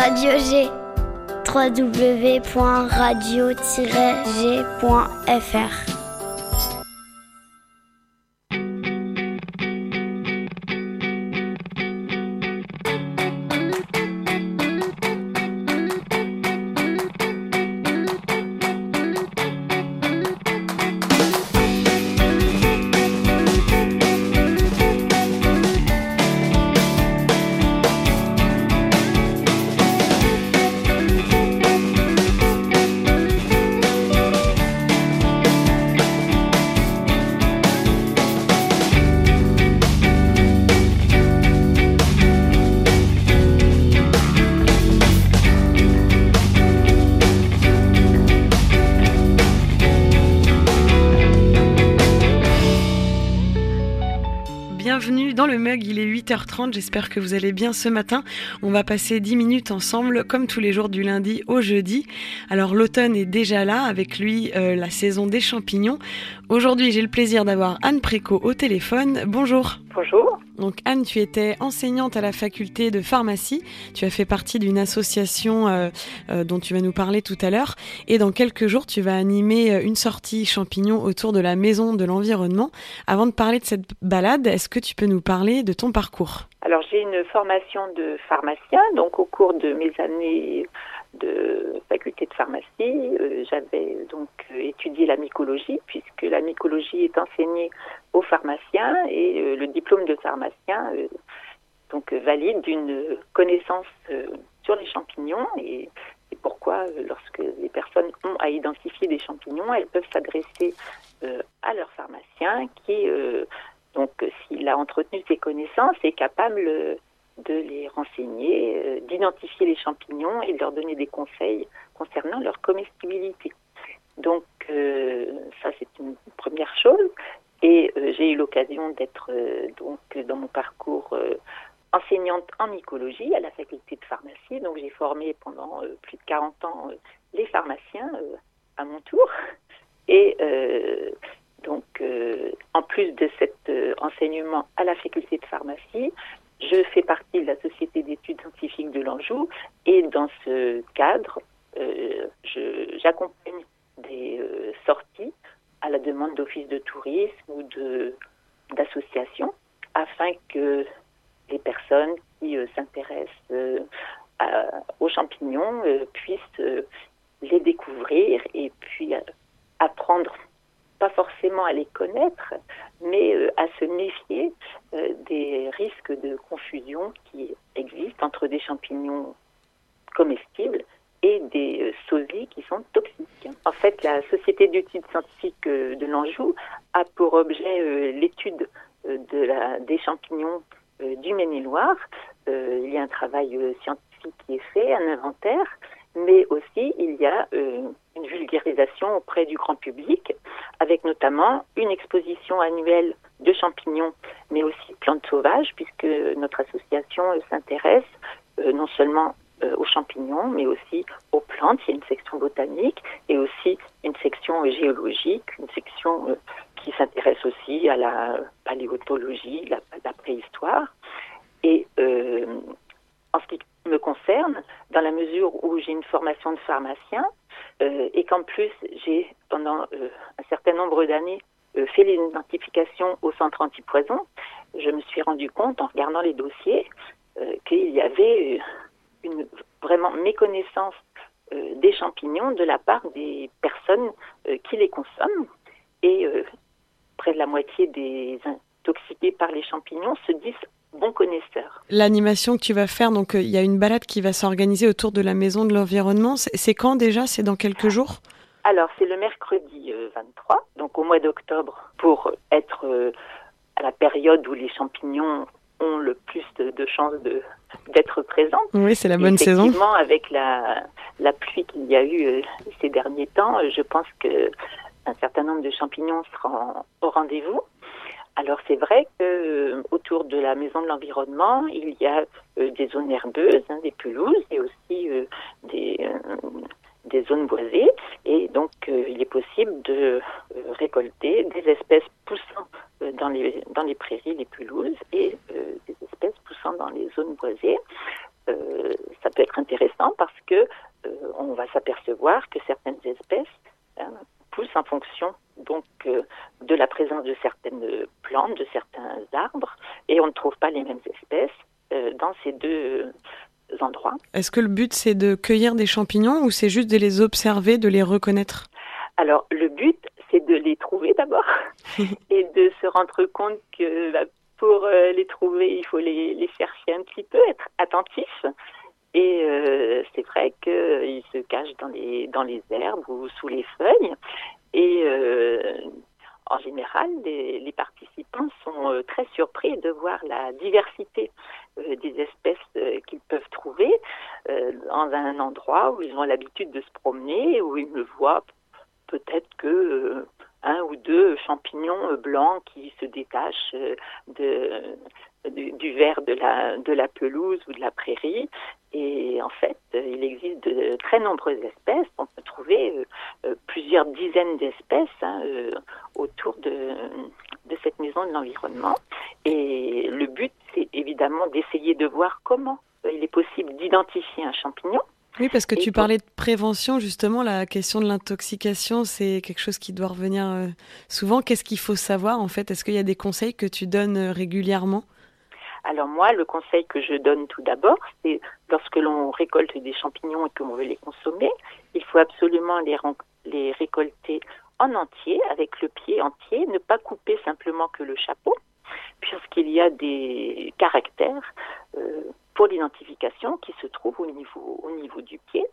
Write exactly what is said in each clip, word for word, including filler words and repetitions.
Radio G. w w w point radio tiret g point f r. Bienvenue dans le Mug, il est huit heures trente, j'espère que vous allez bien ce matin. On va passer dix minutes ensemble, comme tous les jours du lundi au jeudi. Alors l'automne est déjà là, avec lui euh, la saison des champignons. Aujourd'hui, j'ai le plaisir d'avoir Anne Préco au téléphone. Bonjour. Bonjour. Donc Anne, tu étais enseignante à la faculté de pharmacie. Tu as fait partie d'une association euh, euh, dont tu vas nous parler tout à l'heure. Et dans quelques jours, tu vas animer une sortie champignons autour de la maison de l'environnement. Avant de parler de cette balade, est-ce que tu peux nous parler de ton parcours ? Alors j'ai une formation de pharmacien, donc au cours de mes années de faculté de pharmacie, euh, j'avais donc euh, étudié la mycologie, puisque la mycologie est enseignée aux pharmaciens et euh, le diplôme de pharmacien euh, donc euh, valide une connaissance euh, sur les champignons, et c'est pourquoi euh, lorsque les personnes ont à identifier des champignons, elles peuvent s'adresser euh, à leur pharmacien qui euh, donc s'il a entretenu ses connaissances est capable euh, de les renseigner, euh, d'identifier les champignons et de leur donner des conseils concernant leur comestibilité. Donc euh, ça c'est une première chose. Et euh, j'ai eu l'occasion d'être euh, donc dans mon parcours euh, enseignante en mycologie à la faculté de pharmacie. Donc j'ai formé pendant euh, plus de quarante ans euh, les pharmaciens euh, à mon tour. Et euh, donc euh, en plus de cet euh, enseignement à la faculté de pharmacie, je fais partie de la Société d'études scientifiques de l'Anjou, et dans ce cadre, euh, je, j'accompagne des euh, sorties à la demande d'offices de tourisme ou de, d'associations, afin que les personnes qui euh, s'intéressent euh, à, aux champignons euh, puissent euh, les découvrir et puis euh, apprendre, pas forcément à les connaître, mais euh, à se méfier euh, des risques de confusion qui existent entre des champignons comestibles et des euh, sosies qui sont toxiques. En fait, la Société d'études scientifiques euh, de l'Anjou a pour objet euh, l'étude euh, de la, des champignons euh, du Maine-et-Loire. Euh, il y a un travail euh, scientifique qui est fait, un inventaire, mais aussi il y a euh, une vulgarisation auprès du grand public, avec notamment une exposition annuelle de champignons, mais aussi de plantes sauvages, puisque notre association euh, s'intéresse euh, non seulement euh, aux champignons, mais aussi aux plantes. Il y a une section botanique et aussi une section euh, géologique, une section euh, qui s'intéresse aussi à la paléontologie, la, la préhistoire. Et euh, en ce qui me concerne, dans la mesure où j'ai une formation de pharmacien, euh, et qu'en plus j'ai pendant euh, un certain nombre d'années euh, fait l'identification au centre antipoison, je me suis rendu compte en regardant les dossiers euh, qu'il y avait une vraiment méconnaissance euh, des champignons de la part des personnes euh, qui les consomment, et euh, près de la moitié des intoxiqués par les champignons se disent bons connaisseurs. L'animation que tu vas faire, donc il euh, y a une balade qui va s'organiser autour de la maison de l'environnement. C'est, c'est quand déjà ? C'est dans quelques jours ? Alors c'est le mercredi euh, vingt-trois, donc au mois d'octobre, pour être euh, à la période où les champignons ont le plus de, de chances de, d'être présents. Oui, c'est la bonne saison. Effectivement, avec la, la pluie qu'il y a eu euh, ces derniers temps, euh, je pense qu'un certain nombre de champignons seront au rendez-vous. Alors c'est vrai que euh, autour de la maison de l'environnement, il y a euh, des zones herbeuses, hein, des pelouses, et aussi euh, des, euh, des zones boisées, et donc euh, il est possible de euh, récolter des espèces poussant euh, dans les dans les prairies, les pelouses, et euh, des espèces poussant dans les zones boisées. euh, ça peut être intéressant parce que euh, on va s'apercevoir que certaines espèces hein, poussent en fonction donc euh, de la présence de certaines plantes, de certains arbres, et on ne trouve pas les mêmes espèces euh, dans ces deux euh, endroits. Est-ce que le but c'est de cueillir des champignons ou c'est juste de les observer, de les reconnaître ? Alors le but c'est de les trouver d'abord et de se rendre compte que bah, pour euh, les trouver il faut les, les chercher un petit peu, être attentif. Et euh, c'est vrai qu'ils euh, se cachent dans les, dans les herbes ou sous les feuilles. Et euh, en général, les, les participants sont euh, très surpris de voir la diversité euh, des espèces euh, qu'ils peuvent trouver euh, dans un endroit où ils ont l'habitude de se promener, où ils ne voient peut-être que euh, un ou deux champignons blancs qui se détachent euh, de, du, du vert de la, de la pelouse ou de la prairie. Et en fait, il existe de très nombreuses espèces. On peut trouver euh, plusieurs dizaines d'espèces hein, euh, autour de, de cette maison de l'environnement. Et le but, c'est évidemment d'essayer de voir comment il est possible d'identifier un champignon. Oui, parce que Et tu pour... parlais de prévention, justement, la question de l'intoxication, c'est quelque chose qui doit revenir euh, souvent. Qu'est-ce qu'il faut savoir, en fait ? Est-ce qu'il y a des conseils que tu donnes euh, régulièrement ? Alors moi, le conseil que je donne tout d'abord, c'est lorsque l'on récolte des champignons et que l'on veut les consommer, il faut absolument les, les récolter en entier, avec le pied entier, ne pas couper simplement que le chapeau, puisqu'il y a des caractères euh, pour l'identification qui se trouvent au niveau, au niveau du pied.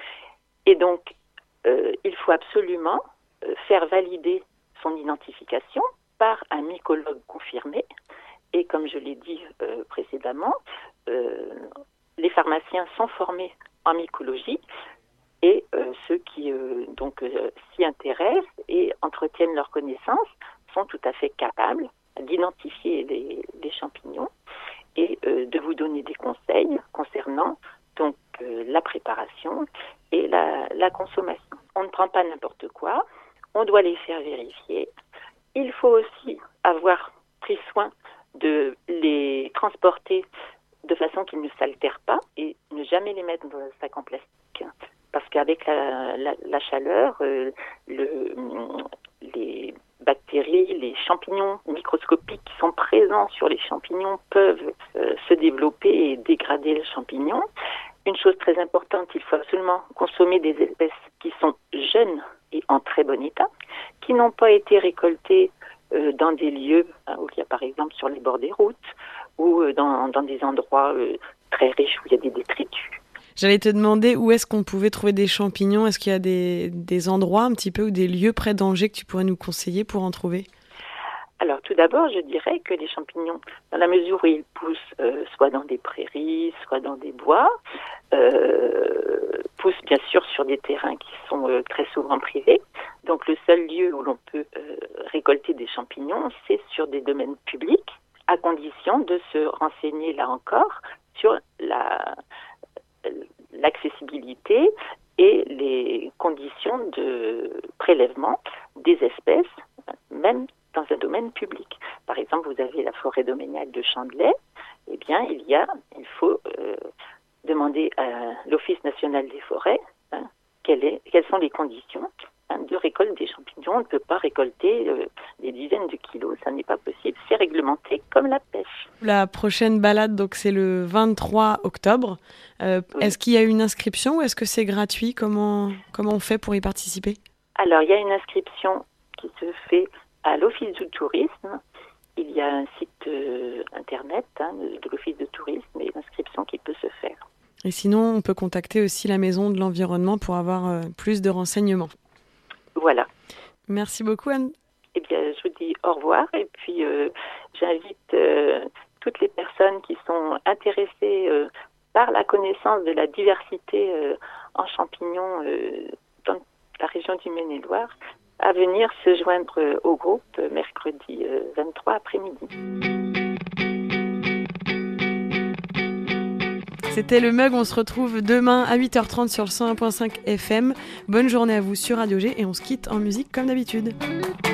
Et donc, euh, il faut absolument euh, faire valider son identification par un mycologue confirmé. Et comme je l'ai dit euh, précédemment, euh, les pharmaciens sont formés en mycologie et euh, ceux qui euh, donc euh, s'y intéressent et entretiennent leurs connaissances sont tout à fait capables d'identifier les, les champignons et euh, de vous donner des conseils concernant donc euh, la préparation et la, la consommation. On ne prend pas n'importe quoi, on doit les faire vérifier. Il faut aussi avoir pris soin de les transporter de façon qu'ils ne s'altèrent pas et ne jamais les mettre dans un sac en plastique. Parce qu'avec la, la, la chaleur, euh, le, les bactéries, les champignons microscopiques qui sont présents sur les champignons peuvent euh, se développer et dégrader le champignon. Une chose très importante, il faut absolument consommer des espèces qui sont jeunes et en très bon état, qui n'ont pas été récoltées euh, dans des lieux hein, où il y a par exemple sur les bords des routes ou euh, dans, dans des endroits euh, très riches où il y a des détritus. J'allais te demander où est-ce qu'on pouvait trouver des champignons. Est-ce qu'il y a des, des endroits un petit peu ou des lieux près d'Angers que tu pourrais nous conseiller pour en trouver ? Alors tout d'abord, je dirais que les champignons, dans la mesure où ils poussent euh, soit dans des prairies, soit dans des bois, euh, poussent bien sûr sur des terrains qui sont euh, très souvent privés. Donc le seul lieu où l'on peut euh, récolter des champignons, c'est sur des domaines publics, à condition de se renseigner là encore sur la... l'accessibilité et les conditions de prélèvement des espèces, même dans un domaine public. Par exemple, vous avez la forêt domaniale de Chandelay, eh bien, il y a, il faut euh, demander à l'Office national des forêts hein, quelle est, quelles sont les conditions hein, de récolte des champignons. On ne peut pas récolter euh, des dizaines de kilos, ça n'est pas possible. C'est réglementé comme la pêche. La prochaine balade, donc c'est le vingt-trois octobre. Euh, oui. Est-ce qu'il y a une inscription ou est-ce que c'est gratuit ? Comment, comment on fait pour y participer ? Alors, il y a une inscription qui se fait à l'Office du tourisme. Il y a un site euh, internet hein, de, de l'Office de tourisme et l'inscription qui peut se faire. Et sinon, on peut contacter aussi la Maison de l'Environnement pour avoir euh, plus de renseignements. Voilà. Merci beaucoup, Anne. Eh bien, je vous dis au revoir et puis euh, j'invite euh, toutes les personnes qui sont intéressées euh, par la connaissance de la diversité euh, en champignons euh, dans la région du Maine-et-Loire à venir se joindre au groupe mercredi vingt-trois après-midi. C'était le Mug, on se retrouve demain à huit heures trente sur le cent un virgule cinq F M. Bonne journée à vous sur Radio G et on se quitte en musique comme d'habitude.